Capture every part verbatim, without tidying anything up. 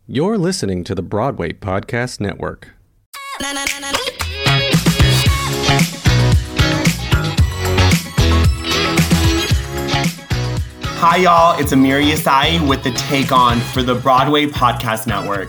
You're listening to the Broadway Podcast Network. Hi, y'all. It's Amir Yesai with the Take On for the Broadway Podcast Network.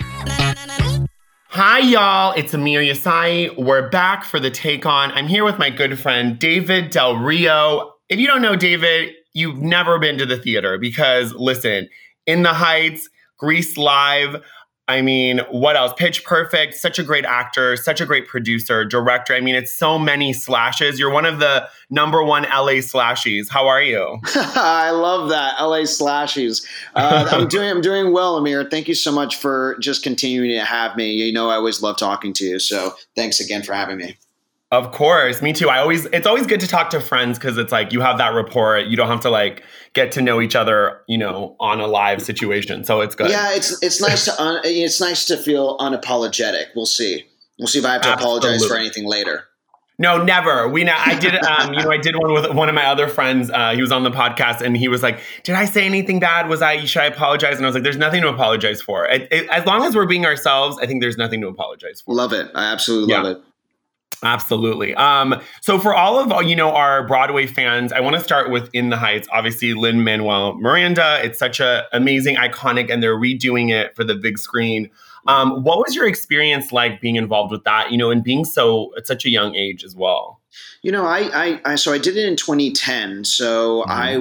Hi, y'all. It's Amir Yesai. We're back for the Take On. I'm here with my good friend, David Del Rio. If you don't know David, you've never been to the theater because, listen, In the Heights, Grease Live, I mean, what else? Pitch Perfect, such a great actor, such a great producer, director. I mean, it's so many slashes. You're one of the number one L A slashies. How are you? I love that, L A slashies. Uh, I'm doing I'm doing well, Amir. Thank you so much for just continuing to have me. You know, I always love talking to you. So thanks again for having me. Of course. Me too. I always, it's always good to talk to friends because it's like you have that rapport. You don't have to like get to know each other, you know, on a live situation. So it's good. Yeah, it's it's nice to un, it's nice to feel unapologetic. We'll see. We'll see if I have to Absolutely. apologize for anything later. No, never. We know. I did. Um, you know, I did one with one of my other friends. Uh, he was on the podcast, and he was like, "Did I say anything bad? Was I? Should I apologize?" And I was like, "There's nothing to apologize for. It, it, as long as we're being ourselves, I think there's nothing to apologize for." Love it. I absolutely yeah. love it. Absolutely. Um, so for all of, you know, our Broadway fans, I want to start with In the Heights. Obviously, Lin-Manuel Miranda. It's such a amazing, iconic, and they're redoing it for the big screen. Um, what was your experience like being involved with that, you know, and being so at such a young age as well? You know, I, I, I so I did it in twenty ten. So mm-hmm. I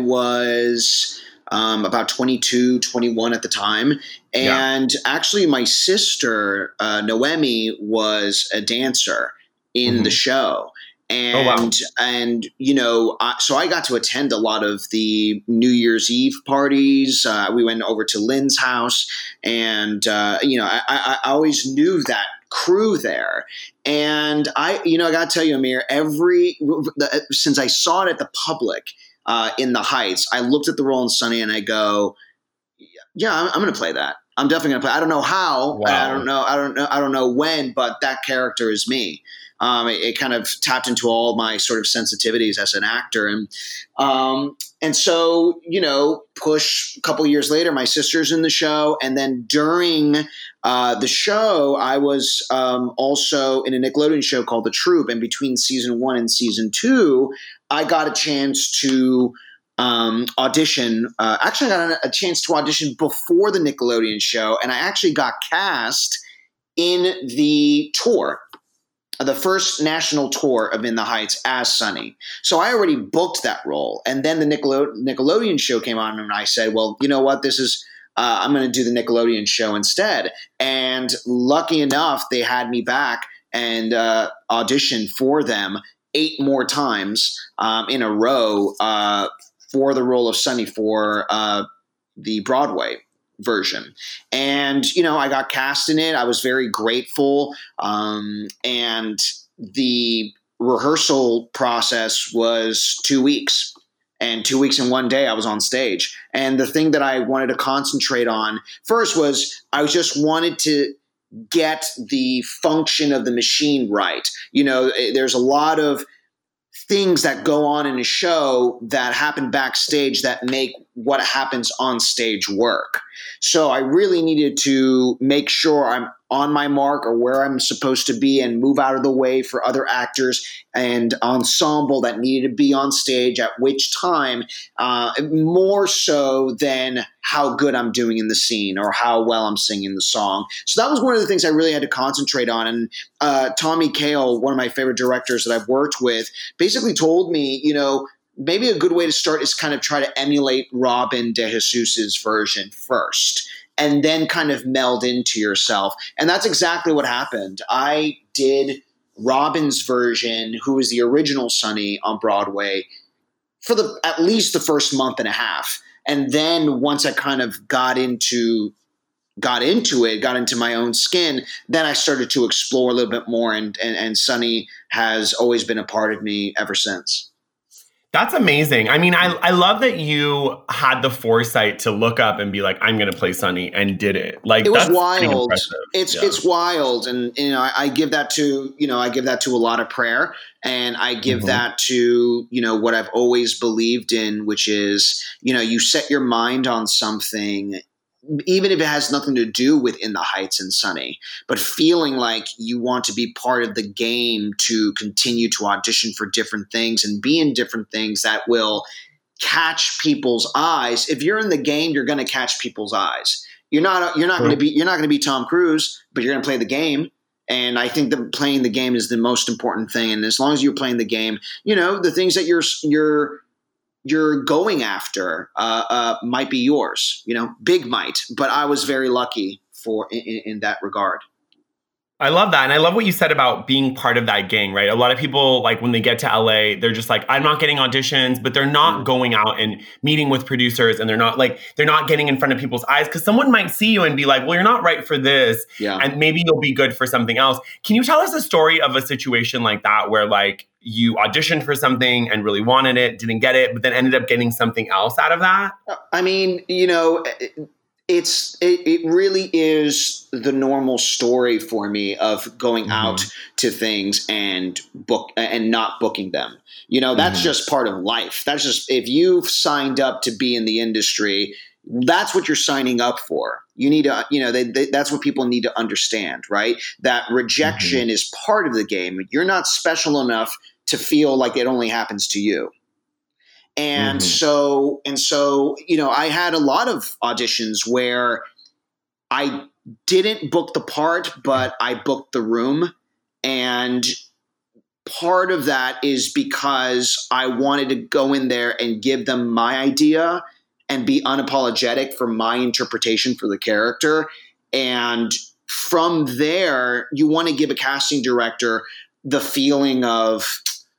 was um, about twenty-two, twenty-one at the time. And yeah. actually, my sister, uh, Noemi, was a dancer in mm-hmm. the show. And, oh, wow. and, you know, I, so I got to attend a lot of the New Year's Eve parties. Uh, we went over to Lynn's house and, uh, you know, I, I, I always knew that crew there. And I, you know, I got to tell you, Amir, every, the, since I saw it at the public uh, In the Heights, I looked at the role in Sunny and I go, yeah, I'm, I'm going to play that. I'm definitely going to play. I don't know how, wow. I don't know. I don't know. I don't know when, but that character is me. Um, it, it kind of tapped into all my sort of sensitivities as an actor. And, um, and so, you know, push a couple years later, my sister's in the show. And then during uh, the show, I was um, also in a Nickelodeon show called The Troop. And between season one and season two, I got a chance to um, audition. Uh, actually, I got a, a chance to audition before the Nickelodeon show. And I actually got cast in the tour. The first national tour of In the Heights as Sunny. So I already booked that role. And then the Nickelode- Nickelodeon show came on and I said, well, you know what, this is, uh, I'm going to do the Nickelodeon show instead. And lucky enough, they had me back and uh, auditioned for them eight more times um, in a row uh, for the role of Sunny for uh, the Broadway version. And, you know, I got cast in it. I was very grateful. Um, and the rehearsal process was two weeks. And two weeks and one day I was on stage. And the thing that I wanted to concentrate on first was I just wanted to get the function of the machine right. You know, there's a lot of things that go on in a show that happen backstage that make what happens on stage work. So I really needed to make sure I'm on my mark or where I'm supposed to be and move out of the way for other actors and ensemble that needed to be on stage at which time, uh, more so than how good I'm doing in the scene or how well I'm singing the song. So that was one of the things I really had to concentrate on. And uh, Tommy Kail, one of my favorite directors that I've worked with, basically told me, you know, maybe a good way to start is kind of try to emulate Robin de Jesus's version first and then kind of meld into yourself. And that's exactly what happened. I did Robin's version, who was the original Sunny on Broadway, for the at least the first month and a half. And then once I kind of got into got into it, got into my own skin, then I started to explore a little bit more. And, and, and Sunny has always been a part of me ever since. That's amazing. I mean, I, I love that you had the foresight to look up and be like, I'm going to play Sunny, and did it. Like, it was that's wild. It's, yeah. it's wild. And, you know, I, I give that to, you know, I give that to a lot of prayer, and I give mm-hmm. that to, you know, what I've always believed in, which is, you know, you set your mind on something even if it has nothing to do with In the Heights and Sunny, but feeling like you want to be part of the game to continue to audition for different things and be in different things that will catch people's eyes. If you're in the game, you're going to catch people's eyes. You're not, you're not Sure. going to be, you're not going to be Tom Cruise, but you're going to play the game. And I think that playing the game is the most important thing. And as long as you're playing the game, you know, the things that you're, you're, you're going after uh, uh, might be yours, you know, big might. But I was very lucky for in, in that regard. I love that. And I love what you said about being part of that gang, right? A lot of people, like when they get to L A, they're just like, I'm not getting auditions, but they're not mm. going out and meeting with producers, and they're not like, they're not getting in front of people's eyes, because someone might see you and be like, well, you're not right for this. Yeah. And maybe you'll be good for something else. Can you tell us a story of a situation like that where like you auditioned for something and really wanted it, didn't get it, but then ended up getting something else out of that? I mean, you know, it's it, it really is the normal story for me of going mm-hmm. out to things and book and not booking them. You know, that's mm-hmm. just part of life. That's just, if you've signed up to be in the industry, that's what you're signing up for. You need to, you know, they, they, that's what people need to understand, right? That rejection mm-hmm. is part of the game. You're not special enough to feel like it only happens to you. And mm-hmm. so, and so, you know, I had a lot of auditions where I didn't book the part, but I booked the room. And part of that is because I wanted to go in there and give them my idea and be unapologetic for my interpretation for the character. And from there, you want to give a casting director the feeling of,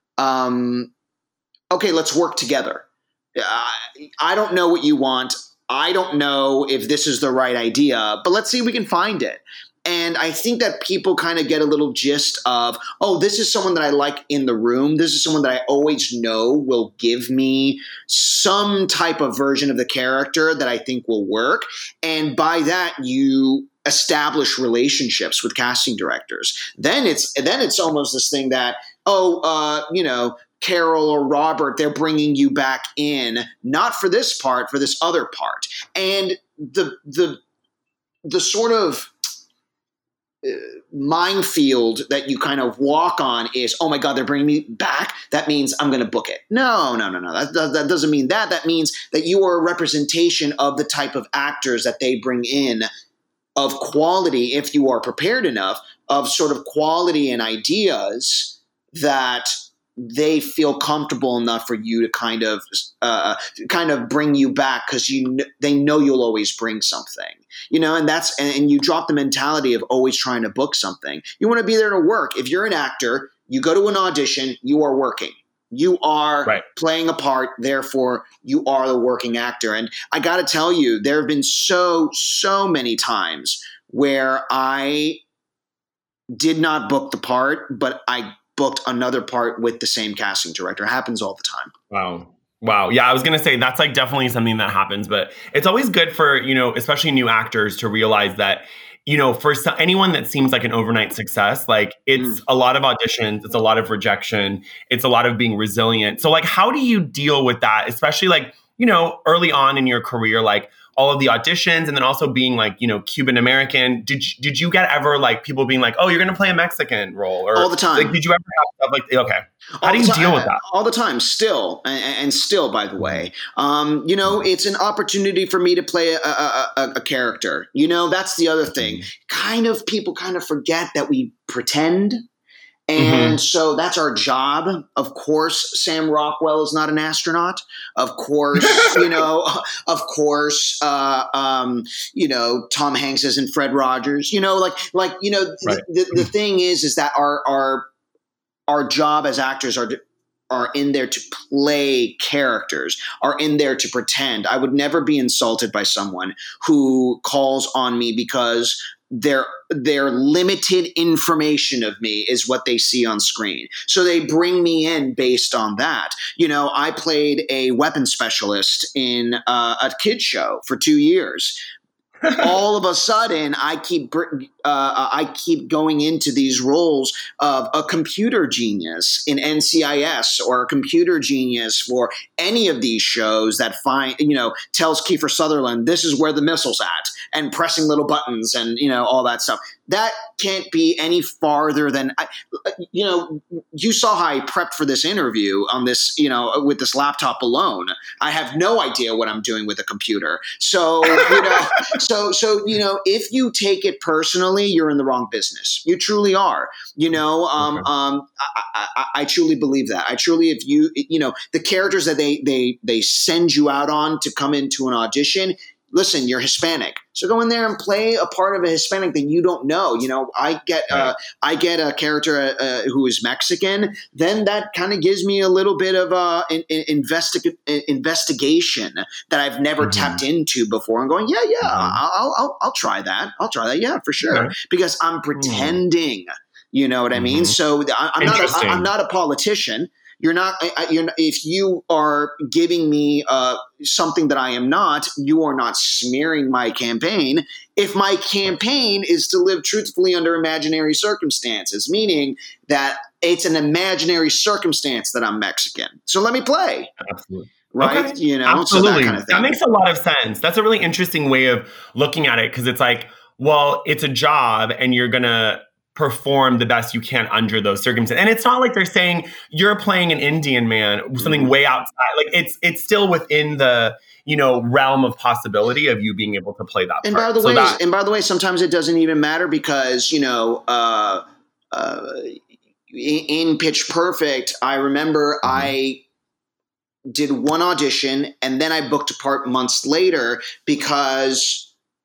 um, okay, let's work together. Uh, I don't know what you want. I don't know if this is the right idea, but let's see if we can find it. And I think that people kind of get a little gist of, oh, this is someone that I like in the room. This is someone that I always know will give me some type of version of the character that I think will work. And by that, you establish relationships with casting directors. Then it's then it's almost this thing that, oh, uh, you know, Carol or Robert, they're bringing you back in, not for this part, for this other part. And the the the sort of uh, minefield that you kind of walk on is, oh my God, they're bringing me back. That means I'm going to book it. No, no, no, no. That, that, that doesn't mean that. That means that you are a representation of the type of actors that they bring in, of quality, if you are prepared enough, of sort of quality and ideas that they feel comfortable enough for you to kind of uh, kind of bring you back, because you kn- they know you'll always bring something, you know, and that's and, and you drop the mentality of always trying to book something. You want to be there to work. If you're an actor, you go to an audition, you are working. You are right. playing a part, therefore you are the working actor. And I got to tell you, there have been so, so many times where I did not book the part, but I booked another part with the same casting director. It happens all the time. Wow. Wow. Yeah, I was going to say that's like definitely something that happens, but it's always good for, you know, especially new actors to realize that, you know, for so, anyone that seems like an overnight success, like it's mm. a lot of auditions, it's a lot of rejection, it's a lot of being resilient. So like, how do you deal with that? Especially like, you know, early on in your career, like all of the auditions, and then also being like, you know, Cuban American. Did you, did you get ever like people being like, oh, you're going to play a Mexican role? Or all the time. Like, did you ever have stuff like, okay. How all do you time, deal with that? All the time, still, and, and still, by the way. Um, you know, it's an opportunity for me to play a, a, a, a character. You know, that's the other thing. Kind of, people kind of forget that we pretend. And mm-hmm. so that's our job. Of course, Sam Rockwell is not an astronaut. Of course, you know, of course, uh, um, you know, Tom Hanks isn't Fred Rogers, you know, like, like, you know, right. the, the thing is, is that our, our, our job as actors are, are in there to play characters, are in there to pretend. I would never be insulted by someone who calls on me because their their limited information of me is what they see on screen. So they bring me in based on that. You know, I played a weapons specialist in uh, a kid's show for two years. All of a sudden, I keep uh, I keep going into these roles of a computer genius in N C I S or a computer genius for any of these shows that find, you know, tells Kiefer Sutherland, this is where the missile's at, and pressing little buttons and, you know, all that stuff. That can't be any farther than, I, you know, you saw how I prepped for this interview on this, you know, with this laptop alone. I have no idea what I'm doing with a computer. So, you know, so, so, you know, if you take it personally, you're in the wrong business. You truly are, you know, um, okay. um, I, I, I truly believe that. I truly, if you, you know, the characters that they, they, they send you out on to come into an audition, listen, you're Hispanic, so go in there and play a part of a Hispanic that you don't know. You know, I get uh, I get a character uh, who is Mexican. Then that kind of gives me a little bit of uh, an, an investi- investigation that I've never mm-hmm. tapped into before. I'm going, yeah, yeah, mm-hmm. I'll, I'll I'll try that. I'll try that. Yeah, for sure, okay. because I'm pretending. Mm-hmm. You know what I mean? Mm-hmm. So I, I'm not a, I'm not a politician. You're not, you're not. If you are giving me uh, something that I am not, you are not smearing my campaign. If my campaign is to live truthfully under imaginary circumstances, meaning that it's an imaginary circumstance that I'm Mexican. So let me play. Absolutely. Right? Okay. You know, absolutely. So that kind of thing. That makes a lot of sense. That's a really interesting way of looking at it, because it's like, well, it's a job and you're going to perform the best you can under those circumstances. And it's not like they're saying you're playing an Indian man, something mm-hmm. way outside. Like it's it's still within the, you know, realm of possibility of you being able to play that and part. By the so way, that, and by the way, sometimes it doesn't even matter because, you know, uh, uh, in, in Pitch Perfect, I remember mm-hmm. I did one audition and then I booked a part months later because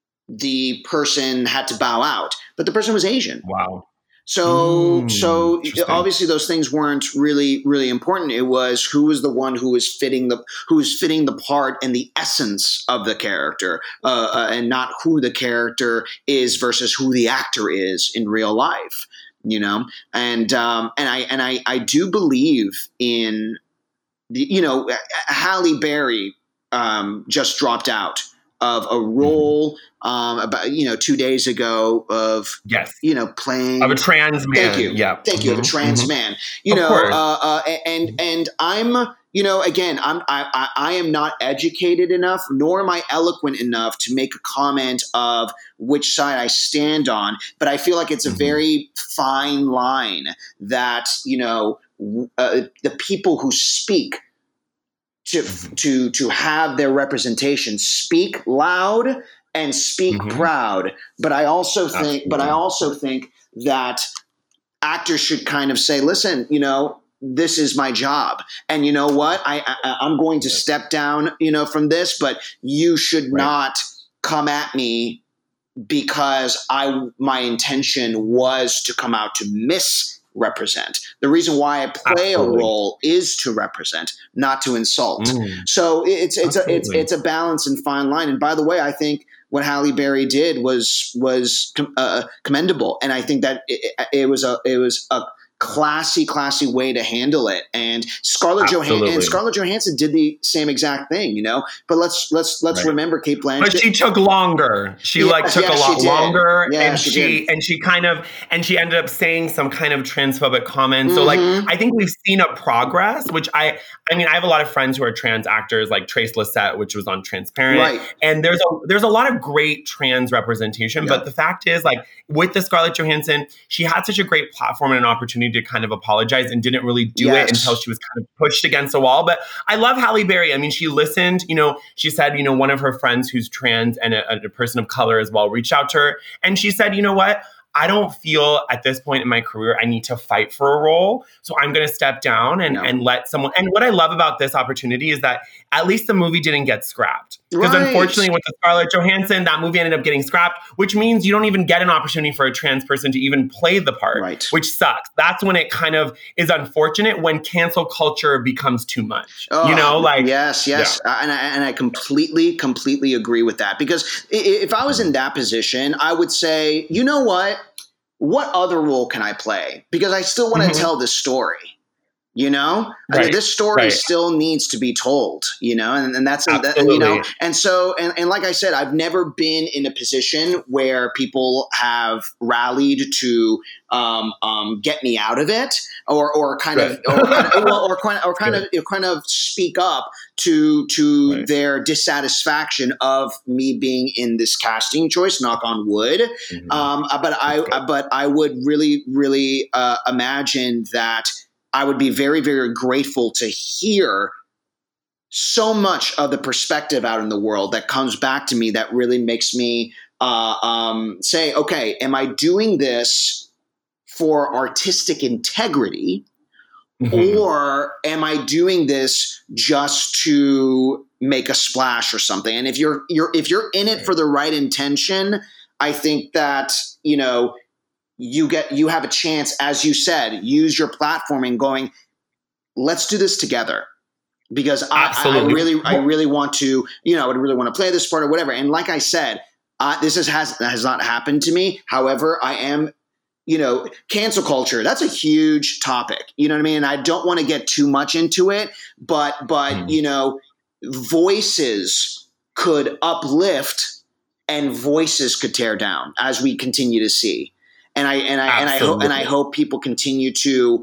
the person had to bow out, but the person was Asian. Wow. So, mm, so obviously those things weren't really, really important. It was who was the one who was fitting the, who was fitting the part and the essence of the character, uh, uh, and not who the character is versus who the actor is in real life, you know? And, um, and I, and I, I do believe in the, you know, Halle Berry, um, just dropped out of a role um, about, you know, two days ago of, yes. you know, playing of a trans man. Thank you. Yeah. Thank you. Mm-hmm. Of a trans mm-hmm. man, you of know, uh, uh, and, and I'm, you know, again, I'm, I, I, I am not educated enough, nor am I eloquent enough to make a comment of which side I stand on. But I feel like it's a mm-hmm. very fine line that, you know, uh, the people who speak to to to have their representation speak loud and speak mm-hmm. proud. But I also think, Absolutely. but I also think that actors should kind of say, listen, you know, this is my job, and you know what, I, I I'm going to right. step down, you know, from this, but you should right. not come at me because I my intention was to come out to miss. Represent. The reason why I play Absolutely. a role is to represent, not to insult. Mm. So it's it's a, it's it's a balance and fine line. And by the way, I think what Halle Berry did was was uh, commendable, and I think that it, it was a it was a classy, classy way to handle it. And Scarlett Johansson and Scarlett Johansson did the same exact thing, you know. But let's let's let's right. remember Cate Blanchett. But she took longer. She yeah, like took yeah, a lot longer, yeah, and she, she did. and she kind of and she ended up saying some kind of transphobic comment. Mm-hmm. So like I think we've seen a progress, which I I mean I have a lot of friends who are trans actors, like Trace Lysette, which was on Transparent, right. and there's a there's a lot of great trans representation. Yep. But the fact is, like with the Scarlett Johansson, she had such a great platform and an opportunity to kind of apologize and didn't really do yes. it until she was kind of pushed against a wall. But I love Halle Berry. I mean, she listened, you know, she said, you know, one of her friends who's trans and a, a person of color as well reached out to her. And she said, you know what? I don't feel at this point in my career I need to fight for a role. So I'm going to step down and, no. and let someone. And what I love about this opportunity is that at least the movie didn't get scrapped. Because right. unfortunately with the Scarlett Johansson, that movie ended up getting scrapped, which means you don't even get an opportunity for a trans person to even play the part, right. which sucks. That's when it kind of is unfortunate when cancel culture becomes too much. Oh, you know, like. Yes, yes. Yeah. And, I, and I completely, completely agree with that. Because if I was in that position, I would say, you know what? What other role can I play? Because I still want to mm-hmm. tell this story. You know, right. I mean, this story right. still needs to be told, you know, and, and that's, that, and, you know, and so, and, and like I said, I've never been in a position where people have rallied to um, um, get me out of it or, or kind Good. of, or kind of, well, or kind of, or kind of, kind of speak up to, to right. their dissatisfaction of me being in this casting choice, knock on wood. Mm-hmm. Um, but I, but I would really, really uh, imagine that I would be very, very grateful to hear so much of the perspective out in the world that comes back to me that really makes me uh, um, say, okay, am I doing this for artistic integrity mm-hmm. or am I doing this just to make a splash or something? And if you're, you're, if you're in it for the right intention, I think that, you know, you get, you have a chance, as you said, use your platform and going, let's do this together. Because I, I really, I really want to, you know, I would really want to play this part or whatever. And like I said, uh, this is, has, has not happened to me. However, I am, you know, cancel culture. That's a huge topic. You know what I mean? And I don't want to get too much into it, but, but, mm. you know, voices could uplift and voices could tear down as we continue to see. And I and I Absolutely. and I hope and I hope people continue to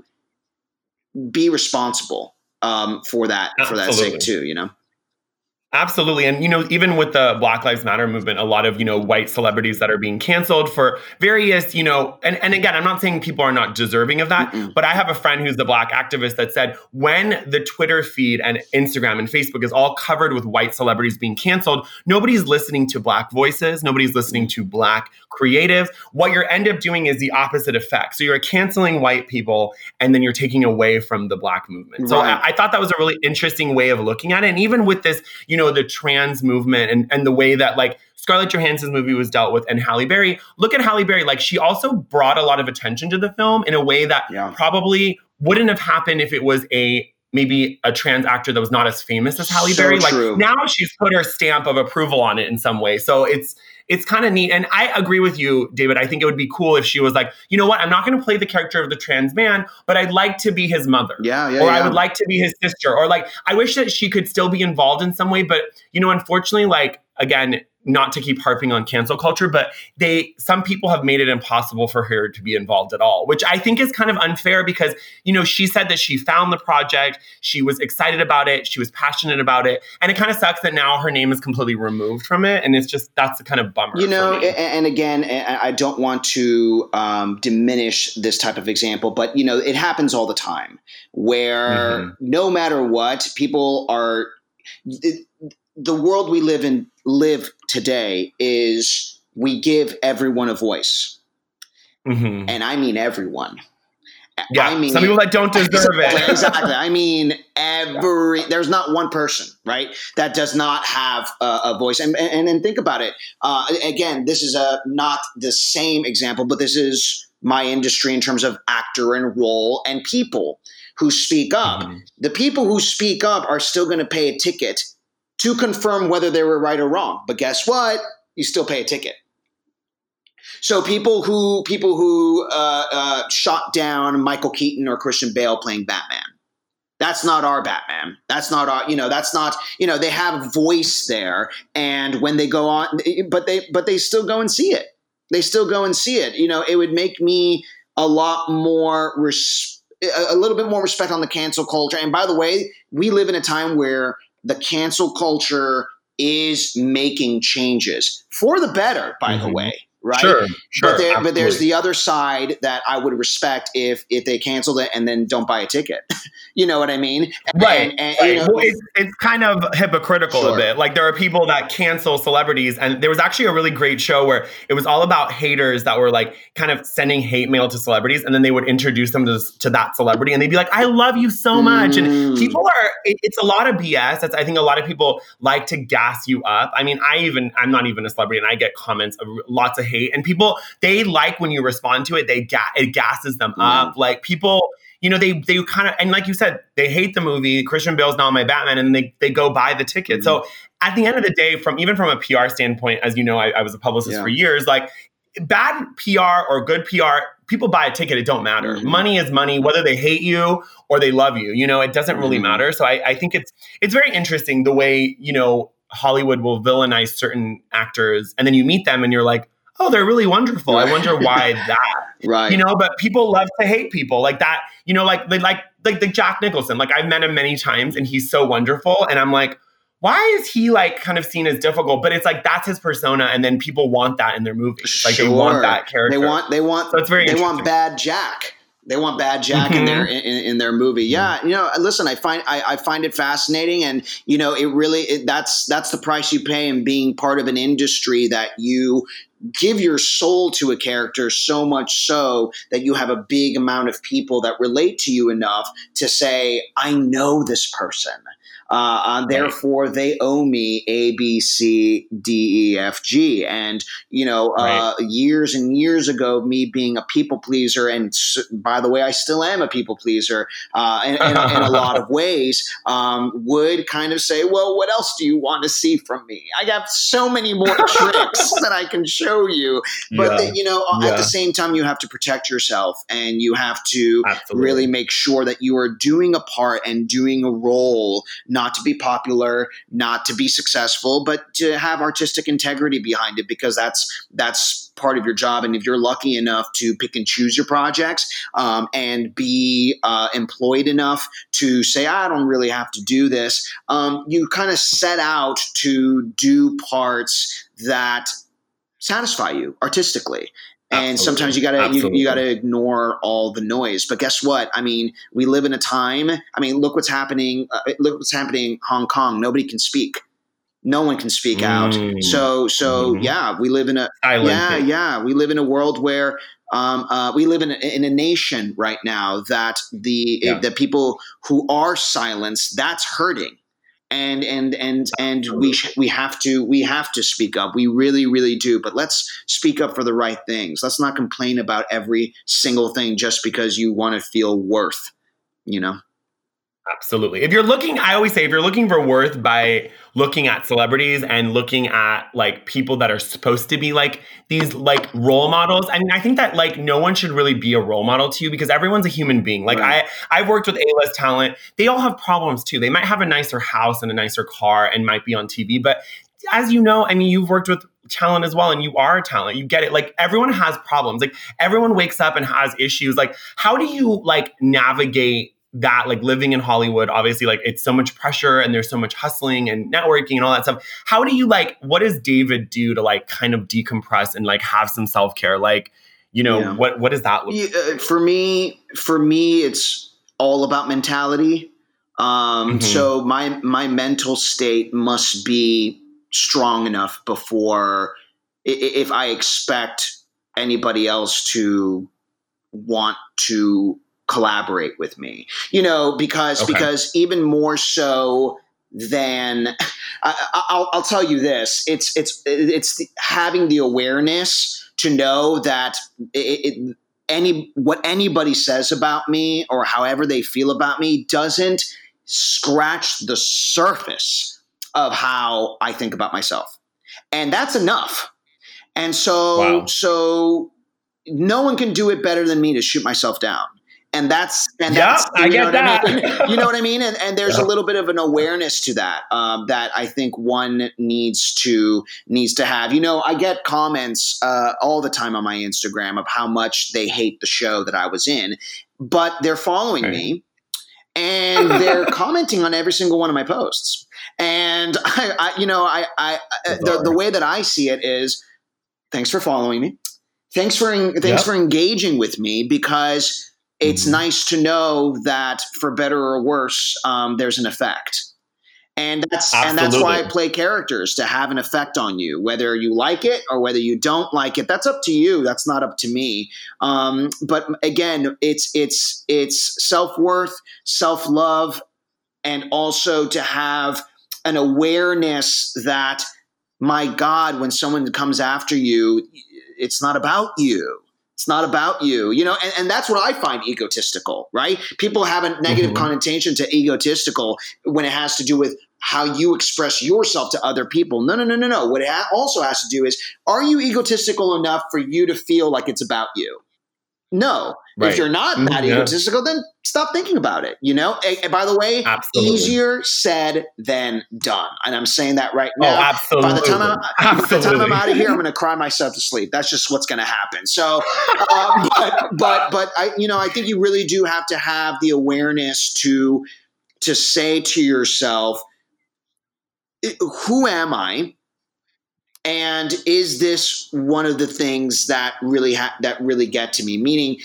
be responsible um, for that Absolutely. for that sake too. You know. Absolutely. And, you know, even with the Black Lives Matter movement, a lot of, you know, white celebrities that are being canceled for various, you know, and, and again, I'm not saying people are not deserving of that, Mm-mm. but I have a friend who's the Black activist that said when the Twitter feed and Instagram and Facebook is all covered with white celebrities being canceled, nobody's listening to Black voices. Nobody's listening to Black creatives. What you end up doing is the opposite effect. So you're canceling white people and then you're taking away from the Black movement. Right. So I, I thought that was a really interesting way of looking at it. And even with this, you know, the trans movement and, and the way that like Scarlett Johansson's movie was dealt with and Halle Berry, look at Halle Berry. Like she also brought a lot of attention to the film in a way that yeah. probably wouldn't have happened if it was a maybe a trans actor that was not as famous as Halle so Berry. Like true. Now she's put her stamp of approval on it in some way. So it's it's kind of neat. And I agree with you, David. I think it would be cool if she was like, you know what, I'm not going to play the character of the trans man, but I'd like to be his mother. Yeah, yeah, or yeah. I would like to be his sister. Or like, I wish that she could still be involved in some way. But, you know, unfortunately, like, again, not to keep harping on cancel culture, but they, some people have made it impossible for her to be involved at all, which I think is kind of unfair because, you know, she said that she found the project, she was excited about it, she was passionate about it. And it kind of sucks that now her name is completely removed from it. And it's just, that's a kind of bummer. You know, and again, I don't want to um, diminish this type of example, but, you know, it happens all the time where mm-hmm. no matter what, people are, it, the world we live in, live today is we give everyone a voice. Mm-hmm. And I mean everyone. Yeah, I mean, some people that don't deserve exactly, it. Exactly. I mean, every there's not one person, right, that does not have a, a voice. And and then think about it. Uh, again, this is a not the same example, but this is my industry in terms of actor and role and people who speak up. Mm-hmm. The people who speak up are still going to pay a ticket to confirm whether they were right or wrong. But guess what? You still pay a ticket. So people who people who uh, uh, shot down Michael Keaton or Christian Bale playing Batman, that's not our Batman. That's not our, you know, that's not, you know, they have a voice there. And when they go on, but they but they still go and see it. They still go and see it. You know, it would make me a lot more, res- a little bit more respect on the cancel culture. And by the way, we live in a time where the cancel culture is making changes for the better, by mm-hmm. the way, right? Sure, sure. But, there, but there's the other side that I would respect if if they canceled it and then don't buy a ticket. You know what I mean? Right. And, and, right. You know, well, it's, it's kind of hypocritical sure. a bit. Like there are people that cancel celebrities, and there was actually a really great show where it was all about haters that were like kind of sending hate mail to celebrities, and then they would introduce them to, to that celebrity, and they'd be like, "I love you so much." Mm. And people are, it, it's a lot of B S. That's, I think a lot of people like to gas you up. I mean, I even, I'm not even a celebrity, and I get comments of lots of hate, and people, they like when you respond to it, they ga- it gasses them mm. up. Like people, you know, they they kind of, and like you said, they hate the movie. Christian Bale's not my Batman, and they they go buy the ticket. Mm-hmm. So at the end of the day, from even from a P R standpoint, as you know, I, I was a publicist yeah. for years. Like bad P R or good P R people buy a ticket, it don't matter. Mm-hmm. Money is money, whether they hate you or they love you, you know, it doesn't really Mm-hmm. matter. So I, I think it's it's very interesting the way, you know, Hollywood will villainize certain actors and then you meet them and you're like, oh, they're really wonderful. Right. I wonder why that. Right. You know, but people love to hate people like that. You know, like they like like the Jack Nicholson. Like I've met him many times and he's so wonderful. And I'm like, why is he like kind of seen as difficult? But it's like that's his persona, and then people want that in their movies. Like sure. they want that character. They want they want so it's very they want bad Jack. They want bad Jack mm-hmm. in their in, in their movie. Yeah, you know, listen, I find I, I find it fascinating, and you know, it really it, that's that's the price you pay in being part of an industry that you give your soul to a character so much so that you have a big amount of people that relate to you enough to say, I know this person. Uh, uh, therefore, they owe me A, B, C, D, E, F, G. And, you know, uh, right. years and years ago, me being a people pleaser, and s- by the way, I still am a people pleaser uh, in, in, in a lot of ways, um, would kind of say, well, what else do you want to see from me? I got so many more tricks that I can show you. But, yeah. the, you know, yeah. at the same time, you have to protect yourself, and you have to Absolutely. really make sure that you are doing a part and doing a role, not to be popular, not to be successful, but to have artistic integrity behind it, because that's that's part of your job. And if you're lucky enough to pick and choose your projects um, and be uh, employed enough to say, I don't really have to do this, um, you kind of set out to do parts that satisfy you artistically. And Absolutely. Sometimes you gotta you, you gotta ignore all the noise. But guess what? I mean, we live in a time. I mean, look what's happening. Uh, look what's happening in Hong Kong. Nobody can speak. No one can speak mm. out. So so mm. yeah, we live in a Silent yeah thing. yeah we live in a world where um, uh, we live in a, in a nation right now that the yeah. the people who are silenced, that's hurting. And and and and we sh- we have to we have to speak up. We really really do. But let's speak up for the right things. Let's not complain about every single thing just because you want to feel worth. You know. Absolutely. If you're looking, I always say, if you're looking for worth by looking at celebrities and looking at like people that are supposed to be like these like role models, I mean, I think that like no one should really be a role model to you because everyone's a human being. Like right. I, I've worked with A-list talent. They all have problems too. They might have a nicer house and a nicer car and might be on T V. But as you know, I mean, you've worked with talent as well, and you are a talent. You get it. Like everyone has problems. Like everyone wakes up and has issues. Like how do you like navigate that, like living in Hollywood? Obviously, like it's so much pressure and there's so much hustling and networking and all that stuff. How do you like, what does David do to like kind of decompress and like have some self-care? Like, you know, yeah. what, what does that look like? Yeah, for me, for me, it's all about mentality. Um, mm-hmm. So my, my mental state must be strong enough before, if I expect anybody else to want to collaborate with me, you know, because okay. because even more so than I, I'll, I'll tell you this, it's it's it's the, having the awareness to know that it, it, any what anybody says about me or however they feel about me doesn't scratch the surface of how I think about myself, and that's enough. And so wow. so no one can do it better than me to shoot myself down. And that's, and yeah, that's, I get that. I mean? You know what I mean? And, and there's yeah. a little bit of an awareness to that, um, that I think one needs to, needs to have. You know, I get comments uh, all the time on my Instagram of how much they hate the show that I was in, but they're following okay. me and they're commenting on every single one of my posts. And I, I you know, I, I, the, the way that I see it is, thanks for following me. Thanks for, thanks yep. for engaging with me, because it's mm-hmm. nice to know that for better or worse, um, there's an effect. And that's Absolutely. and that's why I play characters, to have an effect on you, whether you like it or whether you don't like it. That's up to you. That's not up to me. Um, but again, it's it's it's self-worth, self-love, and also to have an awareness that, my God, when someone comes after you, it's not about you. It's not about you, you know, and, and that's what I find egotistical, right? People have a negative mm-hmm. connotation to egotistical when it has to do with how you express yourself to other people. No, no, no, no, no. What it ha- also has to do is, are you egotistical enough for you to feel like it's about you? No. Right. If you're not that yeah. egotistical, then stop thinking about it. You know, and, and by the way, absolutely. easier said than done. And I'm saying that right now. Oh, absolutely. By the time I'm, absolutely. By the time I'm out of here, I'm going to cry myself to sleep. That's just what's going to happen. So, uh, but, but, but I, you know, I think you really do have to have the awareness to, to say to yourself, who am I? And is this one of the things that really ha- that really get to me? Meaning,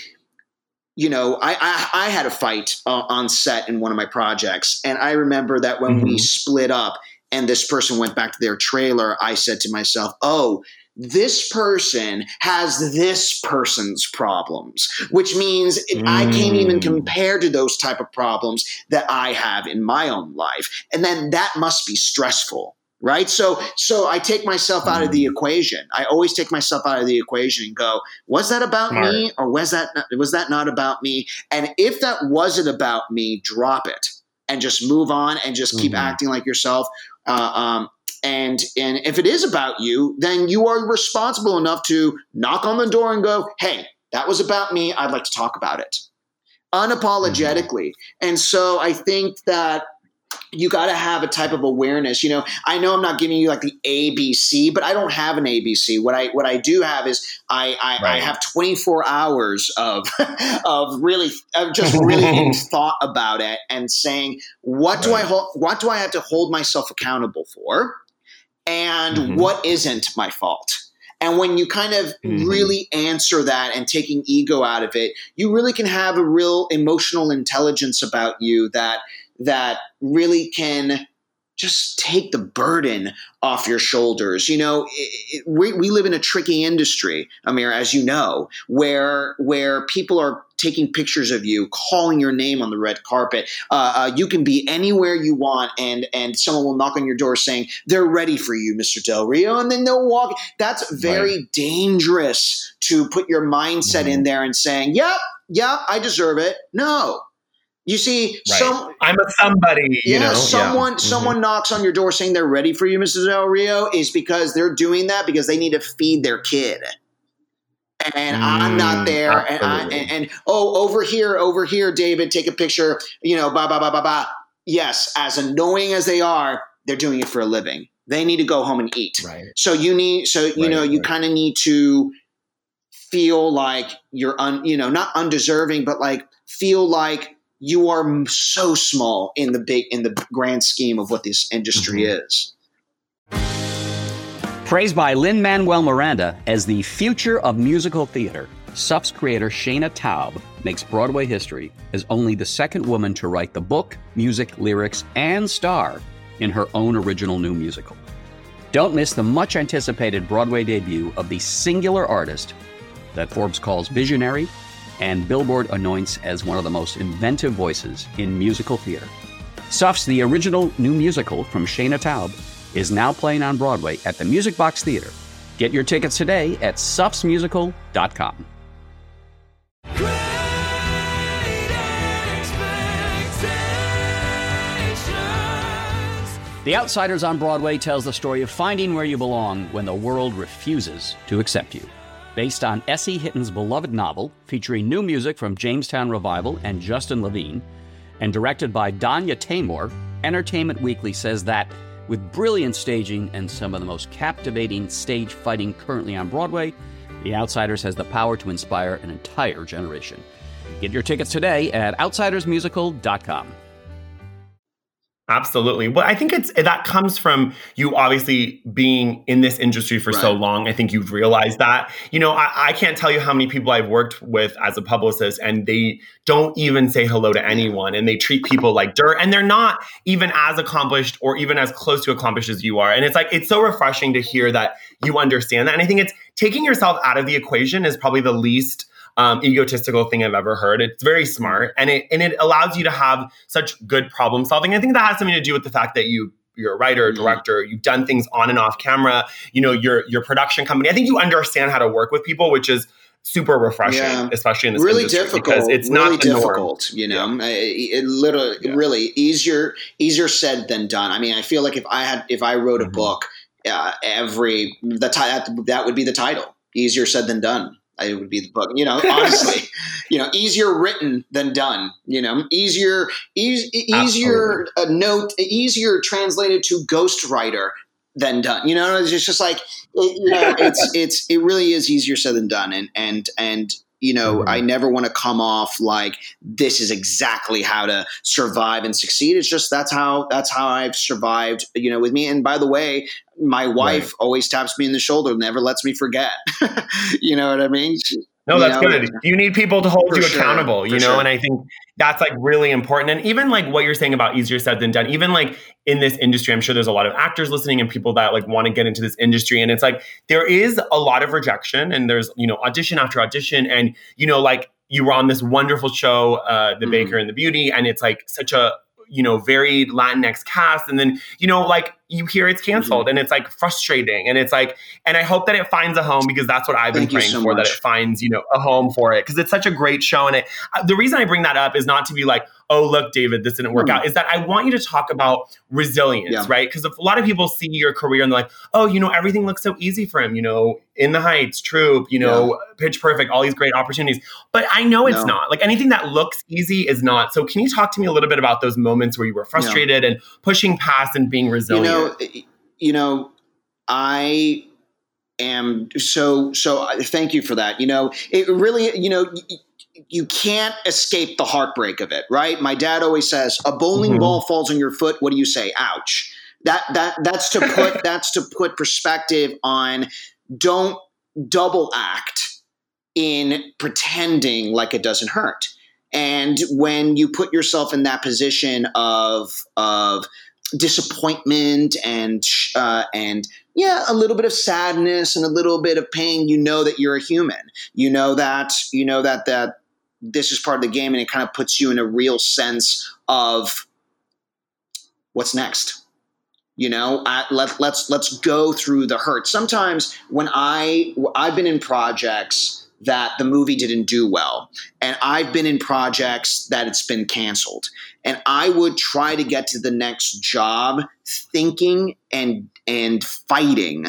you know, I, I, I had a fight uh, on set in one of my projects. And I remember that when mm-hmm. we split up and this person went back to their trailer, I said to myself, oh, this person has this person's problems, which means mm. I can't even compare to those type of problems that I have in my own life. And then that must be stressful. Right. So so I take myself out of the equation. I always take myself out of the equation and go, was that about Smart. me or was that not, was that not about me? And if that wasn't about me, drop it and just move on and just keep mm-hmm. acting like yourself. Uh, um, and and if it is about you, then you are responsible enough to knock on the door and go, hey, that was about me. I'd like to talk about it unapologetically. Mm-hmm. And so I think that you got to have a type of awareness. You know, I know I'm not giving you like the A B C, but I don't have an A B C. What I what I do have is I I, right. I have twenty-four hours of of really of just really thought about it and saying what right. do I hold, what do I have to hold myself accountable for, and mm-hmm. what isn't my fault. And when you kind of mm-hmm. really answer that and taking ego out of it, you really can have a real emotional intelligence about you that. that really can just take the burden off your shoulders. You know, it, it, we, we live in a tricky industry, Amir, as you know, where where people are taking pictures of you, calling your name on the red carpet. Uh, uh, you can be anywhere you want, and and someone will knock on your door saying, they're ready for you, Mister Del Rio, and then they'll walk. That's very right. dangerous to put your mindset mm-hmm. in there and saying, yep, yep, I deserve it. No. You see, right. some I'm a somebody. You yeah, know, someone yeah. someone mm-hmm. knocks on your door saying they're ready for you, Mister Del Rio, is because they're doing that because they need to feed their kid, and mm, I'm not there. And, I, and and oh, over here, over here, David, take a picture. You know, ba ba ba ba ba. Yes, as annoying as they are, they're doing it for a living. They need to go home and eat. Right. So you need, so you right, know, you right. kind of need to feel like you're un, you know, not undeserving, but like feel like. You are so small in the big, in the grand scheme of what this industry mm-hmm. is. Praised by Lin-Manuel Miranda as the future of musical theater, S U F's creator Shana Taub makes Broadway history as only the second woman to write the book, music, lyrics, and star in her own original new musical. Don't miss the much-anticipated Broadway debut of the singular artist that Forbes calls visionary and Billboard anoints as one of the most inventive voices in musical theater. S U F's The Original New Musical from Shana Taub is now playing on Broadway at the Music Box Theater. Get your tickets today at sufs musical dot com. The Outsiders on Broadway tells the story of finding where you belong when the world refuses to accept you. Based on S E Hitton's beloved novel, featuring new music from Jamestown Revival and Justin Levine, and directed by Danya Taymor, Entertainment Weekly says that, with brilliant staging and some of the most captivating stage fighting currently on Broadway, The Outsiders has the power to inspire an entire generation. Get your tickets today at outsiders musical dot com. Absolutely. Well, I think it's that comes from you obviously being in this industry for right. so long. I think you've realized that. You know, I, I can't tell you how many people I've worked with as a publicist, and they don't even say hello to anyone, and they treat people like dirt, and they're not even as accomplished or even as close to accomplished as you are. And it's like, it's so refreshing to hear that you understand that. And I think it's taking yourself out of the equation is probably the least Um, egotistical thing I've ever heard. It's very smart, and it and it allows you to have such good problem solving. I think that has something to do with the fact that you you're a writer, director, you've done things on and off camera. You know, your your production company. I think you understand how to work with people, which is super refreshing, yeah. especially in this really industry, difficult. Because it's really not the difficult. norm. You know, yeah. it, it literally yeah. really easier easier said than done. I mean, I feel like if I had if I wrote a mm-hmm. book, uh, every the ti- that would be the title. Easier said than done. It would be the book, you know, honestly, you know, easier written than done, you know, easier, e- easier a note, easier translated to ghostwriter than done. You know, it's just, just like, it, you know, it's, it's, it really is easier said than done. And, and, and, you know, mm-hmm. I never want to come off like this is exactly how to survive and succeed. It's just, that's how, that's how I've survived, you know, with me. And by the way, my wife right. always taps me in the shoulder, never lets me forget. You know what I mean? She, no, that's know, good. You need people to hold you sure, accountable, you know, sure. and I think that's like really important. And even like what you're saying about easier said than done, even like in this industry, I'm sure there's a lot of actors listening and people that like want to get into this industry. And it's like, there is a lot of rejection and there's, you know, audition after audition. And, you know, like you were on this wonderful show, uh, The mm-hmm. Baker and the Beauty. And it's like such a, you know, very Latinx cast. And then, you know, like you hear it's canceled mm-hmm. and it's like frustrating. And it's like, and I hope that it finds a home because that's what I've been Thank praying so for, much. That it finds, you know, a home for it. Cause it's such a great show. And it, uh, the reason I bring that up is not to be like, oh, look, David, this didn't work mm-hmm. out. Is that I want you to talk about resilience, yeah. right? Because a lot of people see your career and they're like, oh, you know, everything looks so easy for him, you know, In the Heights, Troop, you know, yeah. Pitch Perfect, all these great opportunities. But I know it's no. not. Like anything that looks easy is not. So can you talk to me a little bit about those moments where you were frustrated yeah. and pushing past and being resilient? You know, you know, I am so, so thank you for that. You know, it really, you know, you can't escape the heartbreak of it, right? My dad always says, a bowling mm-hmm. ball falls on your foot. What do you say? Ouch. That, that, that's to put, that's to put perspective on, don't double act in pretending like it doesn't hurt. And when you put yourself in that position of, of disappointment and, uh, and, yeah, a little bit of sadness and a little bit of pain, you know that you're a human. You know that, you know that, that this is part of the game, and it kind of puts you in a real sense of what's next. You know, I, let, let's, let's go through the hurt. Sometimes when I, I've been in projects that the movie didn't do well, and I've been in projects that it's been canceled, and I would try to get to the next job thinking and, and fighting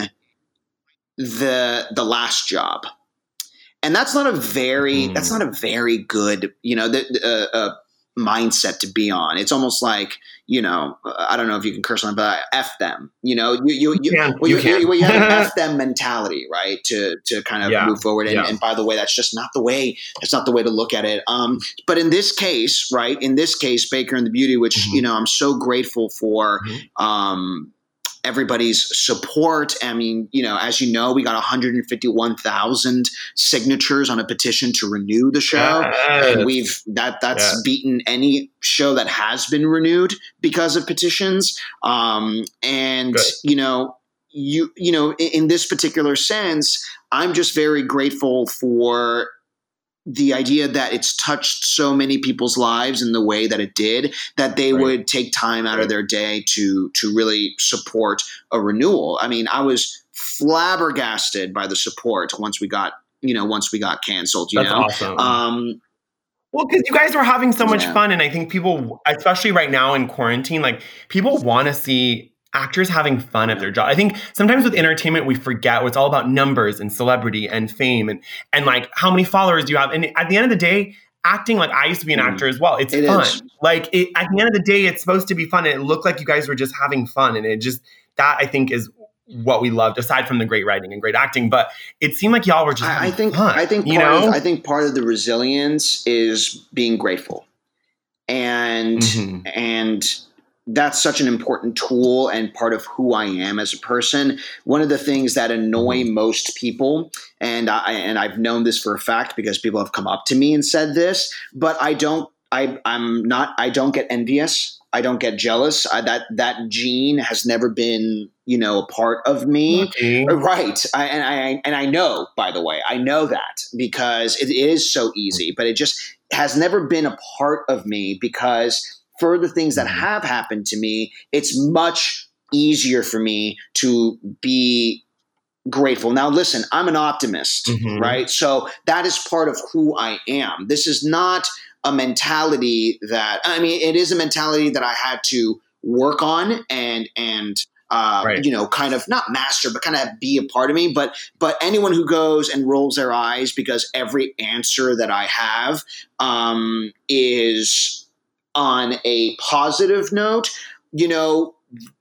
the, the last job. And that's not a very, mm. that's not a very good, you know, the, uh, uh, mindset to be on. It's almost like, you know, I don't know if you can curse on them, but F them, you know, you, you, you, can, well, you, you, can. you, you have an F them mentality, right? To, to kind of yeah. move forward. And, yeah. and by the way, that's just not the way, that's not the way to look at it. Um, but in this case, right, in this case, Baker and the Beauty, which, mm-hmm. you know, I'm so grateful for, mm-hmm. um, everybody's support. I mean, you know, as you know, we got one hundred fifty-one thousand signatures on a petition to renew the show. Yes. And we've, that, that's yes. beaten any show that has been renewed because of petitions. Um, and, Good. you know, you, you know, in, in this particular sense, I'm just very grateful for the idea that it's touched so many people's lives in the way that it did, that they right. would take time out right. of their day to to really support a renewal. I mean, I was flabbergasted by the support once we got, you know, once we got canceled. You That's know, awesome. Um, well, because you guys were having so much yeah. fun, and I think people, especially right now in quarantine, like people want to see actors having fun at their job. I think sometimes with entertainment, we forget it's all about numbers and celebrity and fame and, and like how many followers do you have? And at the end of the day, acting, like I used to be an mm. actor as well. It's it fun. Is. Like it, at the end of the day, it's supposed to be fun. And it looked like you guys were just having fun. And it just, that I think is what we loved, aside from the great writing and great acting. But it seemed like y'all were just having I think, fun. I think, you part know? of, I think part of the resilience is being grateful. And, mm-hmm. and, that's such an important tool and part of who I am as a person. One of the things that annoy most people, and I and I've known this for a fact because people have come up to me and said this, but I don't. I I'm not. I don't get envious. I don't get jealous. I, that that gene has never been, you know, a part of me. Okay. Right. I, and I and I know, by the way, I know that because it is so easy, but it just has never been a part of me because for the things that have happened to me, it's much easier for me to be grateful. Now, listen, I'm an optimist, mm-hmm. right? So that is part of who I am. This is not a mentality that, I mean, it is a mentality that I had to work on and, and, uh, right. you know, kind of not master, but kind of be a part of me. But but anyone who goes and rolls their eyes because every answer that I have um, is on a positive note, you know,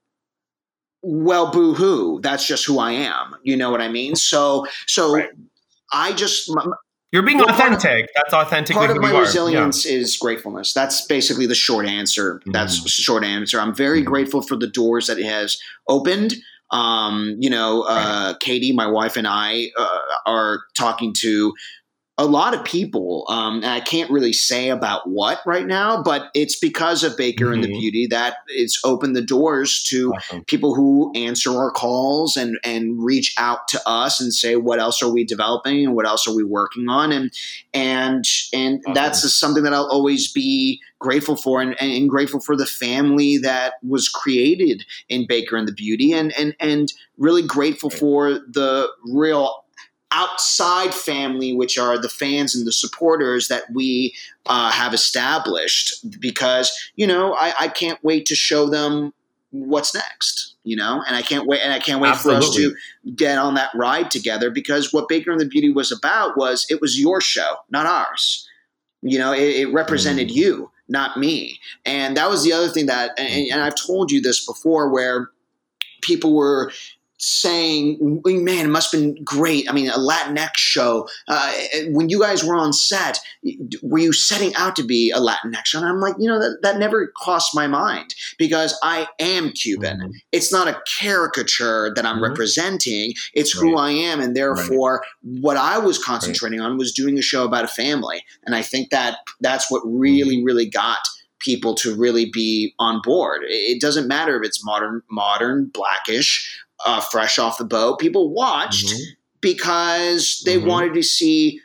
well, boo-hoo. That's just who I am. You know what I mean? So so Right. I just. You're being well, authentic. That's authentically part of who my you are. resilience Yeah. is gratefulness. That's basically the short answer. That's Mhm. the short answer. I'm very Mhm. grateful for the doors that it has opened. Um, you know, uh, Right. Katie, my wife, and I uh, are talking to a lot of people, um, and I can't really say about what right now, but it's because of Baker and the Mhm. Beauty that it's opened the doors to Awesome. people who answer our calls and and reach out to us and say, what else are we developing and what else are we working on, and and and Awesome. that's just something that I'll always be grateful for, and, and grateful for the family that was created in Baker and the Beauty, and and and really grateful Right. for the real outside family, which are the fans and the supporters that we uh, have established, because, you know, I, I can't wait to show them what's next, you know, and I can't wait. And I can't wait Absolutely. for us to get on that ride together, because what Baker and the Beauty was about was it was your show, not ours. You know, it, it represented Mm. you, not me. And that was the other thing that, and, and I've told you this before, where people were saying, man, it must have been great. I mean, a Latinx show. Uh, when you guys were on set, were you setting out to be a Latinx show? And I'm like, you know, that, that never crossed my mind, because I am Cuban. Mhm. It's not a caricature that I'm Mhm. representing. It's who Right. I am. And therefore, what I was concentrating on was doing a show about a family. And I think that that's what really, really got people to really be on board. It doesn't matter if it's modern, modern, blackish, uh, fresh off the boat. People watched Mhm. because they Mhm. wanted to see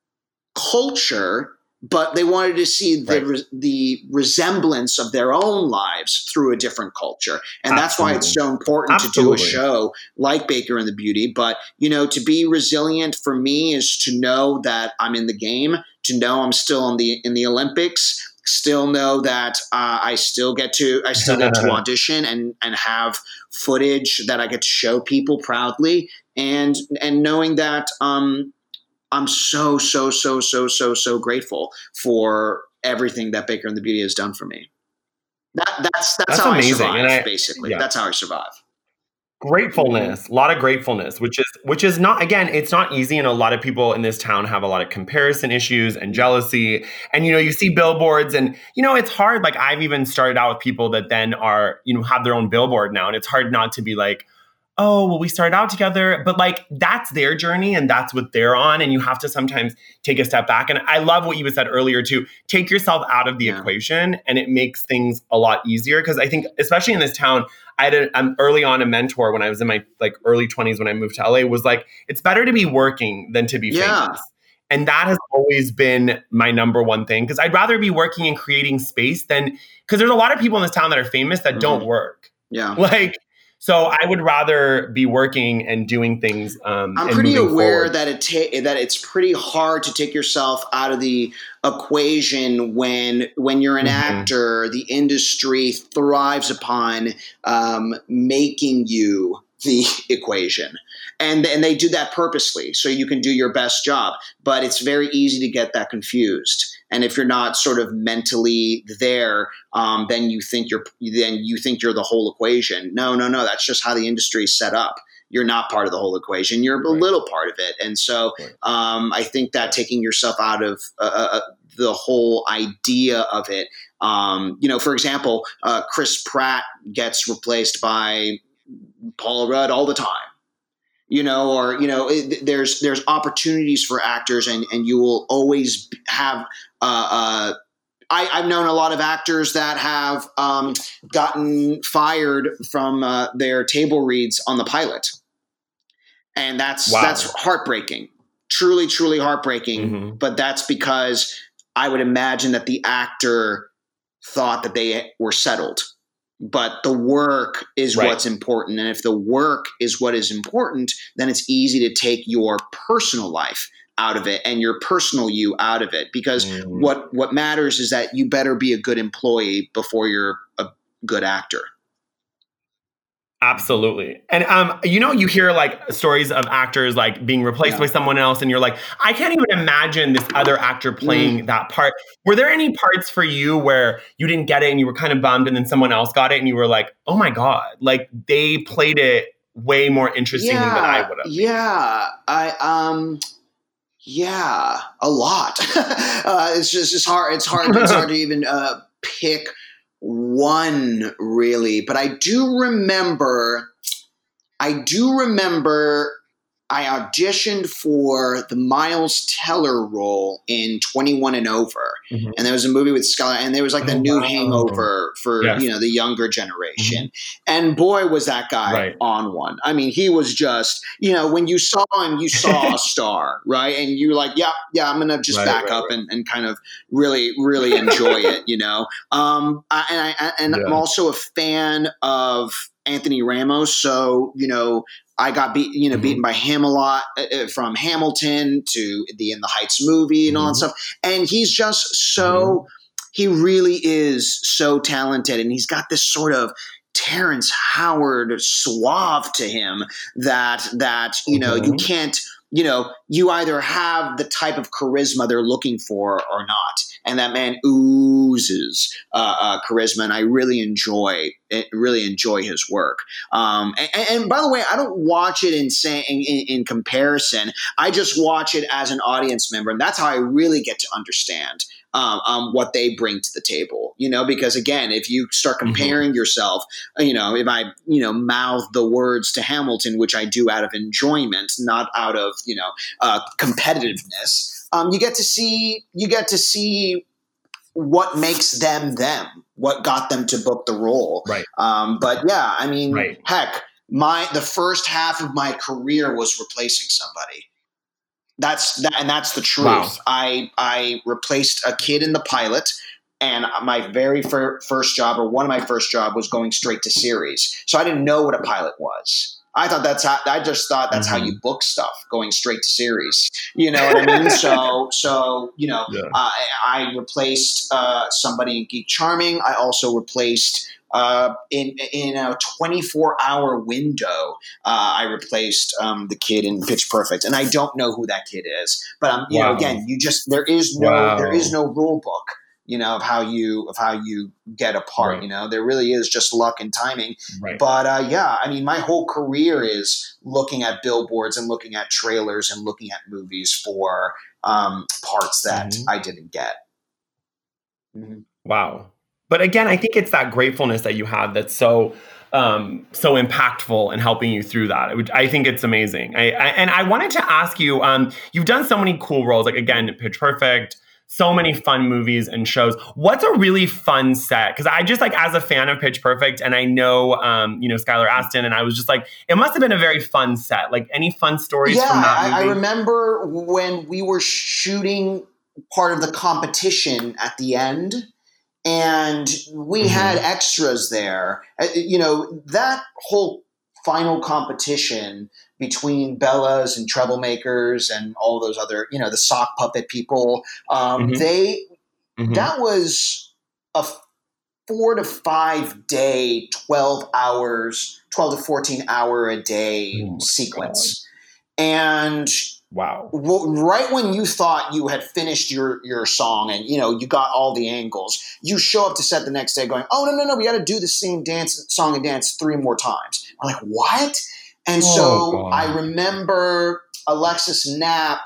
culture, but they wanted to see the Right. re- the resemblance of their own lives through a different culture. And that's why it's so important to do a Absolutely. show like Baker and the Beauty. But, you know, to be resilient for me is to know that I'm in the game, to know I'm still in the in the Olympics, still know that uh, I still get to I still get to audition and and have footage that I get to show people proudly, and and knowing that um, I'm so so so so so so grateful for everything that Baker and the Beauty has done for me. That that's that's, That's how amazing. I survive. And I- basically, yeah. that's how I survive. Gratefulness, a lot of gratefulness, which is which is not, again, it's not easy, and a lot of people in this town have a lot of comparison issues and jealousy, and you know, you see billboards, and you know, it's hard. Like, I've even started out with people that then are, you know, have their own billboard now, and it's hard not to be like, oh, well, we started out together, but like, that's their journey and that's what they're on, and you have to sometimes take a step back. And I love what you said earlier too. Take yourself out of the Yeah. equation, and it makes things a lot easier, because I think, especially in this town, I had a, um, early on a mentor when I was in my like early twenties when I moved to L A, was like, it's better to be working than to be Yeah. famous. And that has always been my number one thing, because I'd rather be working and creating space than, because there's a lot of people in this town that are famous that Mhm. don't work. Yeah. Like, so I would rather be working and doing things. Um, I'm and pretty moving aware forward. that it ta- that it's pretty hard to take yourself out of the equation when when you're an Mhm. actor. The industry thrives upon um, making you the equation, and and they do that purposely so you can do your best job. But it's very easy to get that confused. And if you're not sort of mentally there, um, then you think you're then you think you're the whole equation. No, no, no. That's just how the industry is set up. You're not part of the whole equation. You're a Right. little part of it. And so Right. um, I think that taking yourself out of uh, uh, the whole idea of it, um, you know, for example, uh, Chris Pratt gets replaced by Paul Rudd all the time. You know, or you know, it, there's there's opportunities for actors, and, and you will always have. Uh, uh, I, I've known a lot of actors that have um, gotten fired from uh, their table reads on the pilot, and that's Wow. that's heartbreaking, truly, truly heartbreaking. Mhm. But that's because I would imagine that the actor thought that they were settled. But the work is Right. what's important. And if the work is what is important, then it's easy to take your personal life out of it and your personal you out of it. Because Mhm. what, what matters is that you better be a good employee before you're a good actor. Absolutely. And, um, you know, you hear like stories of actors like being replaced Yeah. by someone else and you're like, I can't even imagine this other actor playing Mm. that part. Were there any parts for you where you didn't get it and you were kind of bummed and then someone else got it and you were like, oh my God, like they played it way more interesting than I would have. Yeah. I, um, yeah, a lot. uh, it's just, it's hard. It's hard. It's hard to even, uh, pick one really, but I do remember, I do remember I auditioned for the Miles Teller role in twenty-one and Over. Mm-hmm. And there was a movie with Skylar, and there was like the oh, new wow. Hangover for, yes. you know, the younger generation. Mm-hmm. And boy, was that guy right. on one. I mean, he was just, you know, when you saw him, you saw a star, right? And you're like, yeah, yeah, I'm going to just right, back right, up right. And, and kind of really, really enjoy it, you know? Um, I, and I, and yeah. I'm also a fan of Anthony Ramos. So, you know, I got beat, you know, mm-hmm. beaten by him a lot uh, from Hamilton to the In the Heights movie and mm-hmm. all that stuff. And he's just so, mm-hmm. he really is so talented. And he's got this sort of Terrence Howard suave to him that, that, you know, mm-hmm. you can't, you know, you either have the type of charisma they're looking for or not. And that man oozes uh, uh, charisma, and I really enjoy it, really enjoy his work. Um, and, and by the way, I don't watch it in, say, in, in comparison. I just watch it as an audience member, and that's how I really get to understand um, um, what they bring to the table. You know, because again, if you start comparing mm-hmm. yourself, you know, if I you know mouth the words to Hamilton, which I do out of enjoyment, not out of you know uh, competitiveness. Um, you get to see you get to see what makes them them, what got them to book the role. Right. Um, but yeah, I mean, right. heck, my the first half of my career was replacing somebody. That's that, and that's the truth. Wow. I I replaced a kid in the pilot, and my very fir- first job, or one of my first job, was going straight to series. So I didn't know what a pilot was. I thought that's how, I just thought that's mm-hmm. how you book stuff, going straight to series. You know what I mean? so, so, you know, yeah. uh, I replaced uh, somebody in Geek Charming. I also replaced uh, in, in a twenty-four hour window. Uh, I replaced um, the kid in Pitch Perfect, and I don't know who that kid is, but um, you wow. know, again, you just, there is no, wow. there is no rule book. You know, of how you of how you get a part. Right. You know, there really is just luck and timing. Right. But uh, yeah, I mean, my whole career is looking at billboards and looking at trailers and looking at movies for um, parts that mm-hmm. I didn't get. Mm-hmm. Wow. But again, I think it's that gratefulness that you have that's so um, so impactful and helping you through that. Which I think it's amazing. I, I and I wanted to ask you, um, you've done so many cool roles, like again, Pitch Perfect. So many fun movies and shows. What's a really fun set? Because I just like, as a fan of Pitch Perfect, and I know, um, you know, Skylar Astin, and I was just like, it must have been a very fun set. Like, any fun stories yeah, from that movie? I, I remember when we were shooting part of the competition at the end, and we mm-hmm. had extras there. Uh, you know, that whole final competition between Bellas and Troublemakers and all those other, you know, the sock puppet people, um, mm-hmm. they, mm-hmm. that was a four to five day, twelve hours, twelve to fourteen hour a day oh sequence. God. And wow. w- right when you thought you had finished your, your song and, you know, you got all the angles, you show up to set the next day going, oh, no, no, no, we got to do the same dance, song and dance three more times. I'm like, what? And oh, so God. I remember Alexis Knapp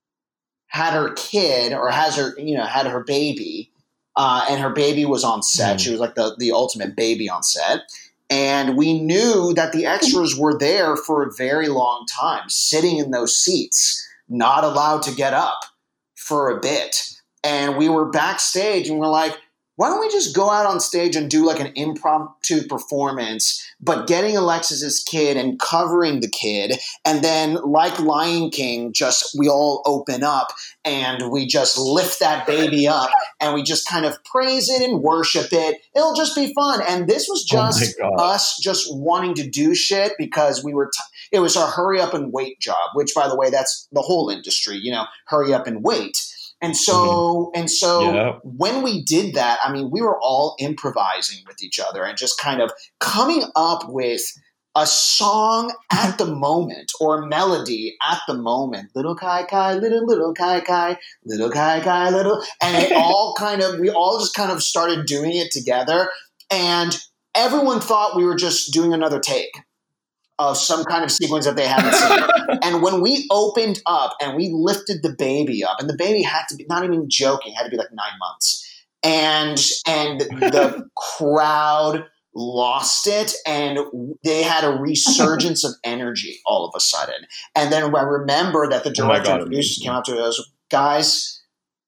had her kid, or has her, you know, had her baby, uh, and her baby was on set. Mm. She was like the, the ultimate baby on set. And we knew that the extras were there for a very long time, sitting in those seats, not allowed to get up for a bit. And we were backstage and we're like, why don't we just go out on stage and do like an impromptu performance, but getting Alexis's kid and covering the kid, and then like Lion King, just we all open up and we just lift that baby up and we just kind of praise it and worship it. It'll just be fun. And this was just oh us just wanting to do shit because we were, t- it was our hurry up and wait job, which by the way, that's the whole industry, you know, hurry up and wait. And so, mm-hmm. and so yeah. when we did that, I mean, we were all improvising with each other and just kind of coming up with a song at the moment or melody at the moment. Little Kai Kai, little, little Kai Kai, little Kai Kai, little. And it all kind of, we all just kind of started doing it together. And everyone thought we were just doing another take of some kind of sequence that they hadn't seen. And when we opened up and we lifted the baby up, and the baby had to be, not even joking, had to be like nine months. And and the crowd lost it, and they had a resurgence of energy all of a sudden. And then I remember that the director and producers came up to us, guys,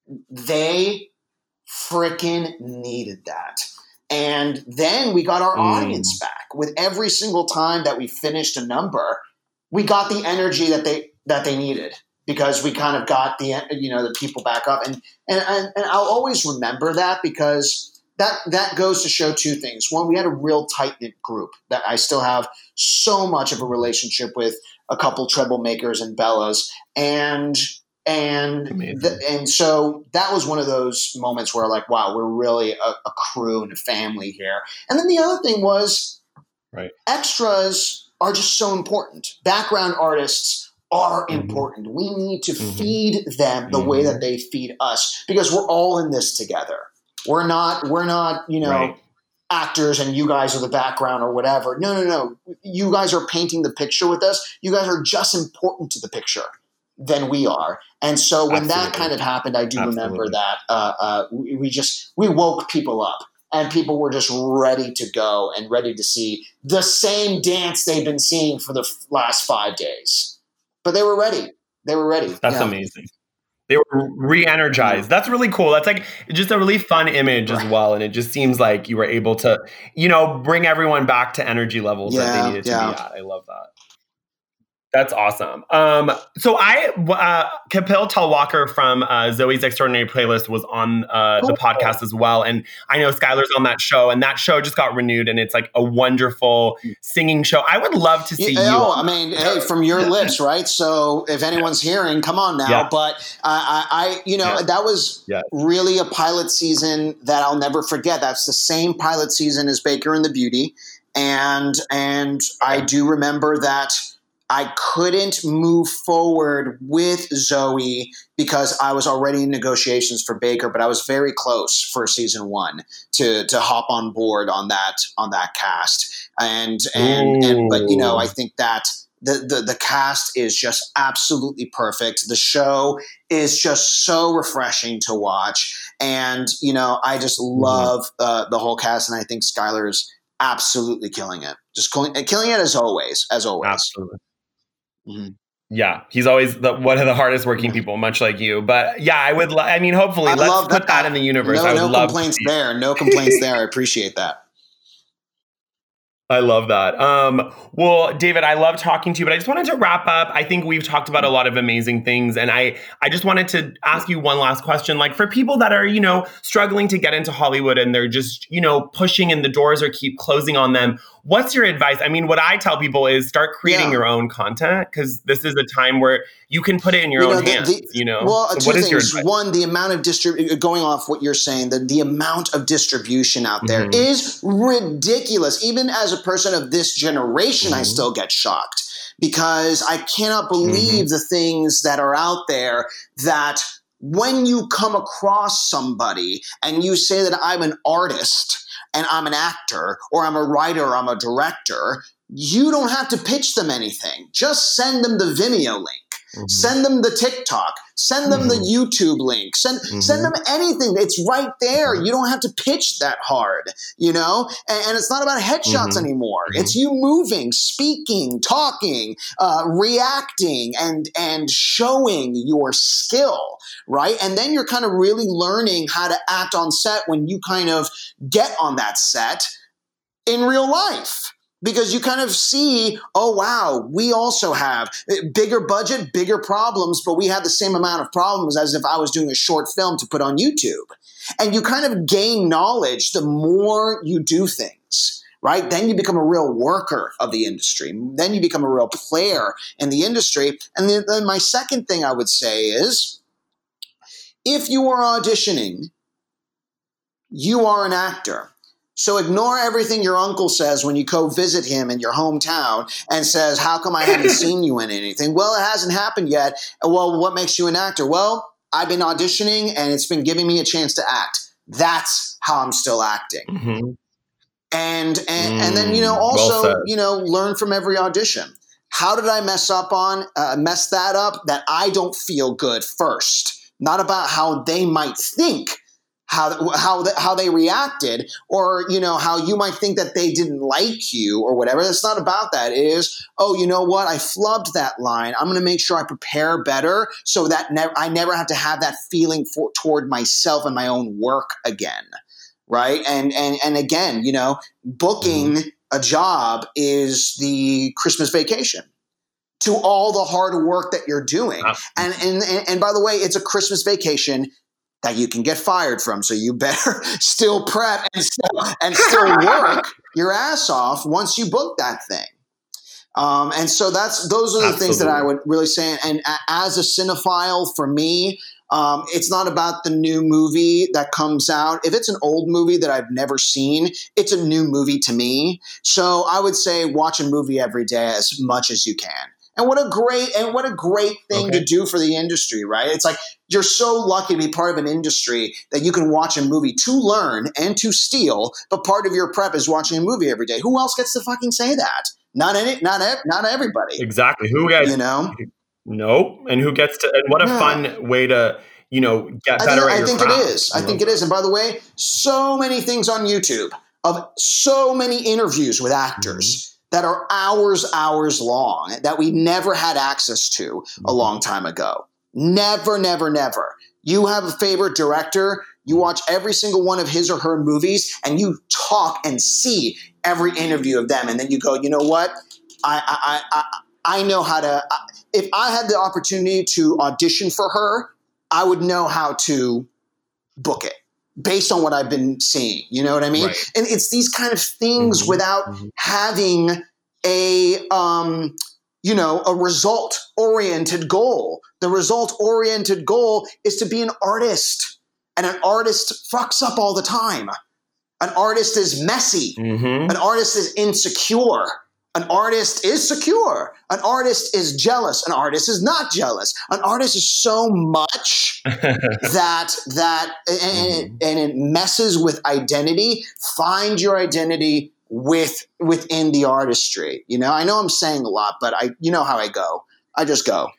they freaking needed that. And then we got our mm. audience back. With every single time that we finished a number, we got the energy that they that they needed, because we kind of got the you know the people back up. And and and, and I'll always remember that, because that that goes to show two things. One, we had a real tight-knit group that I still have so much of a relationship with, a couple troublemakers and Bellas, and and the, and so that was one of those moments where, like, wow, we're really a, a crew and a family here. And then the other thing was, right, extras are just so important. Background artists are mm-hmm. important. We need to mm-hmm. feed them the mm-hmm. way that they feed us, because we're all in this together. We're not, we're not, you know, right. actors and you guys are the background or whatever. No, no, no. You guys are painting the picture with us. You guys are just important to the picture than we are. And so when Absolutely. that kind of happened, I do Absolutely. remember that uh, uh, we, we just, we woke people up, and people were just ready to go and ready to see the same dance they've been seeing for the last five days. But they were ready. They were ready. That's yeah. amazing. They were re-energized. That's really cool. That's like just a really fun image right. as well. And it just seems like you were able to, you know, bring everyone back to energy levels yeah, that they needed yeah. to be at. I love that. That's awesome. Um, so I, uh, Kapil Talwalkar from uh, Zoe's Extraordinary Playlist was on uh, the podcast as well. And I know Skylar's on that show, and that show just got renewed, and it's like a wonderful singing show. I would love to see yeah, you. Oh, I mean, hey, from your lips, right? So if anyone's hearing, come on now. Yeah. But I, I, you know, yeah. that was yeah. really a pilot season that I'll never forget. That's the same pilot season as Baker and the Beauty. And, and I do remember that I couldn't move forward with Zoe because I was already in negotiations for Baker, but I was very close for season one to to hop on board on that on that cast. And and, and but you know, I think that the, the the cast is just absolutely perfect. The show is just so refreshing to watch, and you know, I just love uh, the whole cast, and I think Skylar is absolutely killing it. Just killing, killing it as always, as always. Absolutely. Mm-hmm. Yeah, he's always the, one of the hardest working people, much like you. But yeah, I would. Lo- I mean, hopefully, I let's put that. that in the universe. No, I would no love complaints there. No complaints there. I appreciate that. I love that. Um, well, David, I love talking to you, but I just wanted to wrap up. I think we've talked about a lot of amazing things. And I, I just wanted to ask you one last question. Like, for people that are, you know, struggling to get into Hollywood and they're just, you know, pushing and the doors are keep closing on them, what's your advice? I mean, what I tell people is start creating yeah. your own content, because this is a time where you can put it in your you own know, the, hands, the, you know? Well, so two what things. Is your advice? One, the amount of distribution, going off what you're saying, the, the amount of distribution out there mm-hmm. is ridiculous. Even as a person of this generation, mm-hmm. I still get shocked because I cannot believe mm-hmm. the things that are out there that when you come across somebody and you say that I'm an artist and I'm an actor or I'm a writer or I'm a director, you don't have to pitch them anything. Just send them the Vimeo link. Mm-hmm. Send them the TikTok. Send them mm-hmm. the YouTube link. Send mm-hmm. send them anything. It's right there. Mm-hmm. You don't have to pitch that hard, you know? And, and it's not about headshots mm-hmm. anymore. Mm-hmm. It's you moving, speaking, talking, uh, reacting, and and showing your skill, right? And then you're kind of really learning how to act on set when you kind of get on that set in real life. Because you kind of see, oh, wow, we also have bigger budget, bigger problems, but we have the same amount of problems as if I was doing a short film to put on YouTube. And you kind of gain knowledge the more you do things, right? Then you become a real worker of the industry. Then you become a real player in the industry. And then, then my second thing I would say is, if you are auditioning, you are an actor. So ignore everything your uncle says when you go visit him in your hometown and says, how come I haven't seen you in anything? Well, it hasn't happened yet. Well, what makes you an actor? Well, I've been auditioning and it's been giving me a chance to act. That's how I'm still acting. Mm-hmm. And, and, mm, and then, you know, also, well you know, learn from every audition. How did I mess up on, uh, mess that up? That I don't feel good first. Not about how they might think, how how how they reacted, or you know how you might think that they didn't like you or whatever. It's not about that. It is, oh, you know what? I flubbed that line. I'm going to make sure I prepare better so that ne- I never have to have that feeling for, toward myself and my own work again, right? And and and again, you know, booking a job is the Christmas vacation to all the hard work that you're doing. And and and, and by the way, it's a Christmas vacation that you can get fired from. So you better still prep and still, and still work your ass off once you book that thing. Um, and so that's those are the Absolutely. Things that I would really say. And as a cinephile, for me, um, it's not about the new movie that comes out. If it's an old movie that I've never seen, it's a new movie to me. So I would say watch a movie every day as much as you can. And what a great and what a great thing okay. to do for the industry, right? It's like you're so lucky to be part of an industry that you can watch a movie to learn and to steal, but part of your prep is watching a movie every day. Who else gets to fucking say that? Not any, not not everybody. Exactly. Who gets? You know? Nope. And who gets to? And what a yeah. fun way to you know get better I think, at your I think craft, it is. I know? think it is. And by the way, so many things on YouTube of so many interviews with actors. Mm-hmm. that are hours, hours long that we never had access to a long time ago. Never, never, never. You have a favorite director, you watch every single one of his or her movies, and you talk and see every interview of them. And then you go, you know what? I I I, I know how to – if I had the opportunity to audition for her, I would know how to book it. Based on what I've been seeing, you know what I mean? Right. And it's these kind of things mm-hmm. without mm-hmm. having a, um, you know, a result-oriented goal. The result-oriented goal is to be an artist. And an artist fucks up all the time. An artist is messy. Mm-hmm. An artist is insecure. An artist is secure. An artist is jealous. An artist is not jealous. An artist is so much that that and, mm-hmm. and it messes with identity. Find your identity with within the artistry. You know, I know I'm saying a lot, but I you know how I go. I just go.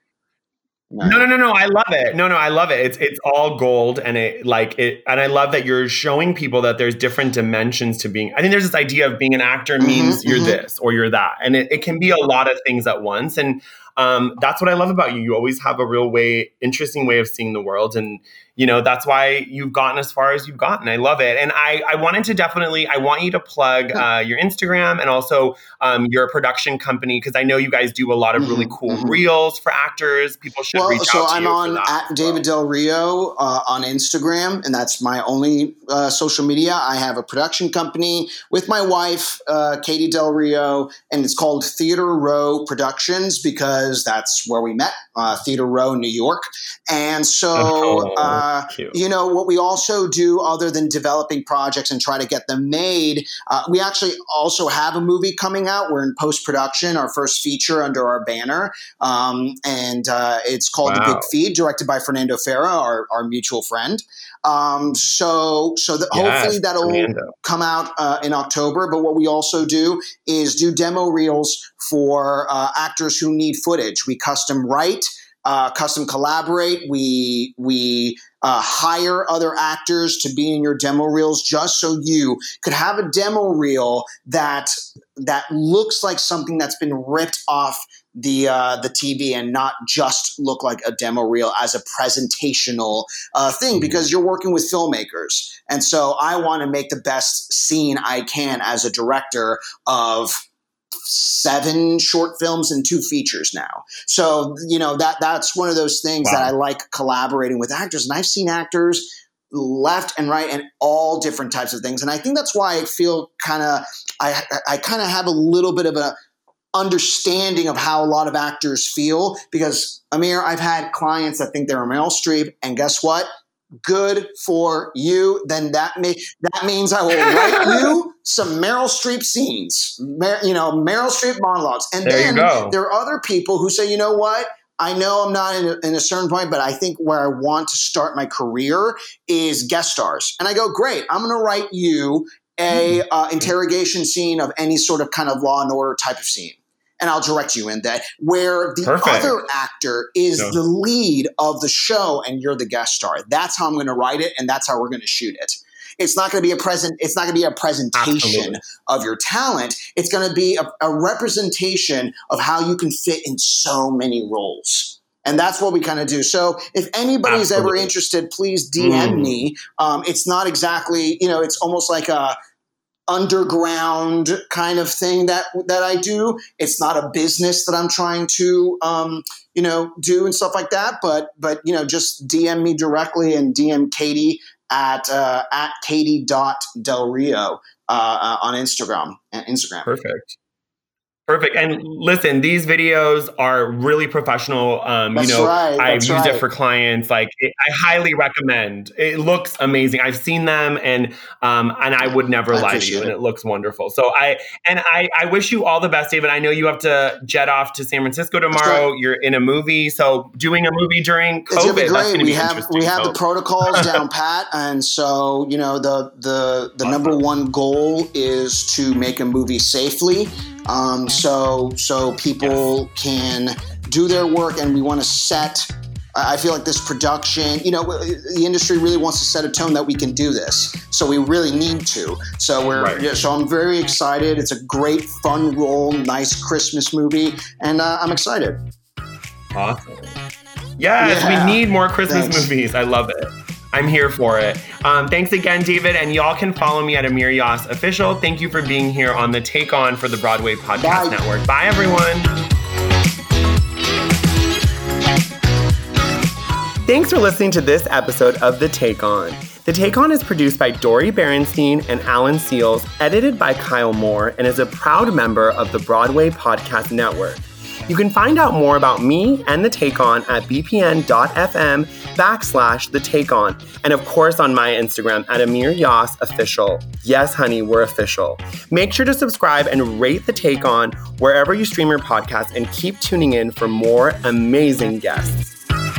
No. no, no, no, no. I love it. No, no, I love it. It's it's all gold, and it like it, and I love that you're showing people that there's different dimensions to being. I think there's this idea of being an actor means mm-hmm, you're mm-hmm. this or you're that, and it, it can be a lot of things at once. And um, that's what I love about you. You always have a real way, interesting way of seeing the world, and you know that's why you've gotten as far as you've gotten. I love it, and I I wanted to definitely I want you to plug uh, your Instagram and also um, your production company because I know you guys do a lot of really cool mm-hmm. reels for actors. People should. Well, so I'm on at David Del Rio uh, on Instagram, and that's my only uh, social media. I have a production company with my wife, uh, Katie Del Rio, and it's called Theater Row Productions because that's where we met, uh, Theater Row, New York. And so, oh, uh, you know, what we also do other than developing projects and try to get them made, uh, we actually also have a movie coming out. We're in post-production, our first feature under our banner, um, and uh, it's called wow. The Big Feed, directed by Fernando Ferra, our, our mutual friend. Um, so so that yes, hopefully that'll Fernando. come out uh, in October. But what we also do is do demo reels for uh, actors who need footage. We custom write, uh, custom collaborate. We we uh, hire other actors to be in your demo reels just so you could have a demo reel that that looks like something that's been ripped off the uh, the T V and not just look like a demo reel as a presentational uh, thing because you're working with filmmakers. And so I want to make the best scene I can as a director of seven short films and two features now. So, you know, that that's one of those things wow. that I like collaborating with actors. And I've seen actors left and right and all different types of things. And I think that's why I feel kind of I I kind of have a little bit of a understanding of how a lot of actors feel because Amir, I've had clients that think they're Meryl Streep, and guess what? Good for you. Then that may that means I will write you some Meryl Streep scenes, Mer, you know, Meryl Streep monologues. And there then you go. there are other people who say, you know what? I know I'm not in a, in a certain point, but I think where I want to start my career is guest stars. And I go, great. I'm going to write you a uh, interrogation scene of any sort of kind of Law and Order type of scene. And I'll direct you in that, where the Perfect. other actor is No. the lead of the show and you're the guest star. That's how I'm going to write it, and that's how we're going to shoot it. It's not going to be a present. It's not going to be a presentation Absolutely. of your talent. It's going to be a, a representation of how you can fit in so many roles. And that's what we kind of do. So if anybody's Absolutely. ever interested, please D M Mm. me. Um, it's not exactly, you know, it's almost like a underground kind of thing that that I do. It's not a business that I'm trying to um, you know do and stuff like that. But but you know just D M me directly and D M Katie at uh, at Katie dot Del Rio uh, uh, on Instagram. Instagram. Perfect. Perfect. And listen, these videos are really professional. Um, you That's know, right, I've that's used right. it for clients. Like, it, I highly recommend. It looks amazing. I've seen them, and um, and I would never I lie to appreciate you. And it. it looks wonderful. So I and I, I wish you all the best, David. I know you have to jet off to San Francisco tomorrow. right. You're in a movie, so doing a movie during It's gonna COVID, be that's great. going to We be have interesting. we have So- the protocols down pat, and so you know the the the Awesome. number one goal is to make a movie safely. Um, so so people can do their work, and we want to set. I feel like this production, you know, the industry really wants to set a tone that we can do this. So we really need to. So we're Right. yeah, so I'm very excited. It's a great, fun role, nice Christmas movie, and uh, I'm excited. Awesome. Yes, Yeah. we need more Christmas Thanks. movies. I love it. I'm here for it. Um, thanks again, David. And y'all can follow me at Amir Yas Official. Thank you for being here on the Take On for the Broadway Podcast Bye. Network. Bye, everyone. Thanks for listening to this episode of The Take On. The Take On is produced by Dori Berenstein and Alan Seals, edited by Kyle Moore, and is a proud member of the Broadway Podcast Network. You can find out more about me and The Take On at bpn.fm backslash The Take On. And of course on my Instagram at Amir Yas Official. Yes, honey, we're official. Make sure to subscribe and rate The Take On wherever you stream your podcast, and keep tuning in for more amazing guests.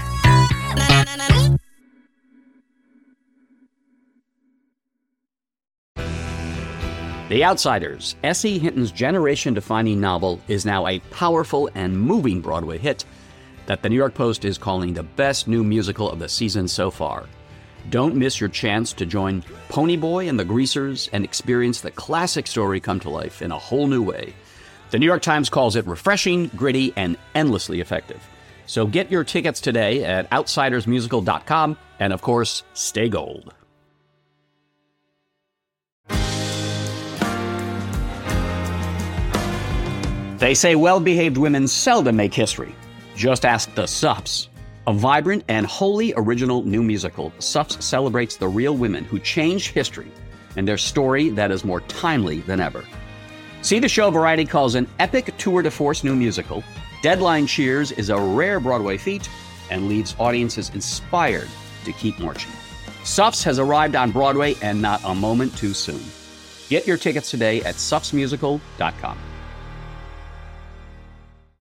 The Outsiders, S E. Hinton's generation-defining novel, is now a powerful and moving Broadway hit that the New York Post is calling the best new musical of the season so far. Don't miss your chance to join Ponyboy and the Greasers and experience the classic story come to life in a whole new way. The New York Times calls it refreshing, gritty, and endlessly effective. So get your tickets today at outsiders musical dot com, and of course, stay gold. They say well-behaved women seldom make history. Just ask the Sups. A vibrant and wholly original new musical, Sups celebrates the real women who changed history and their story that is more timely than ever. See the show Variety calls an epic tour de force new musical. Deadline cheers is a rare Broadway feat and leaves audiences inspired to keep marching. Sups has arrived on Broadway, and not a moment too soon. Get your tickets today at sups musical dot com.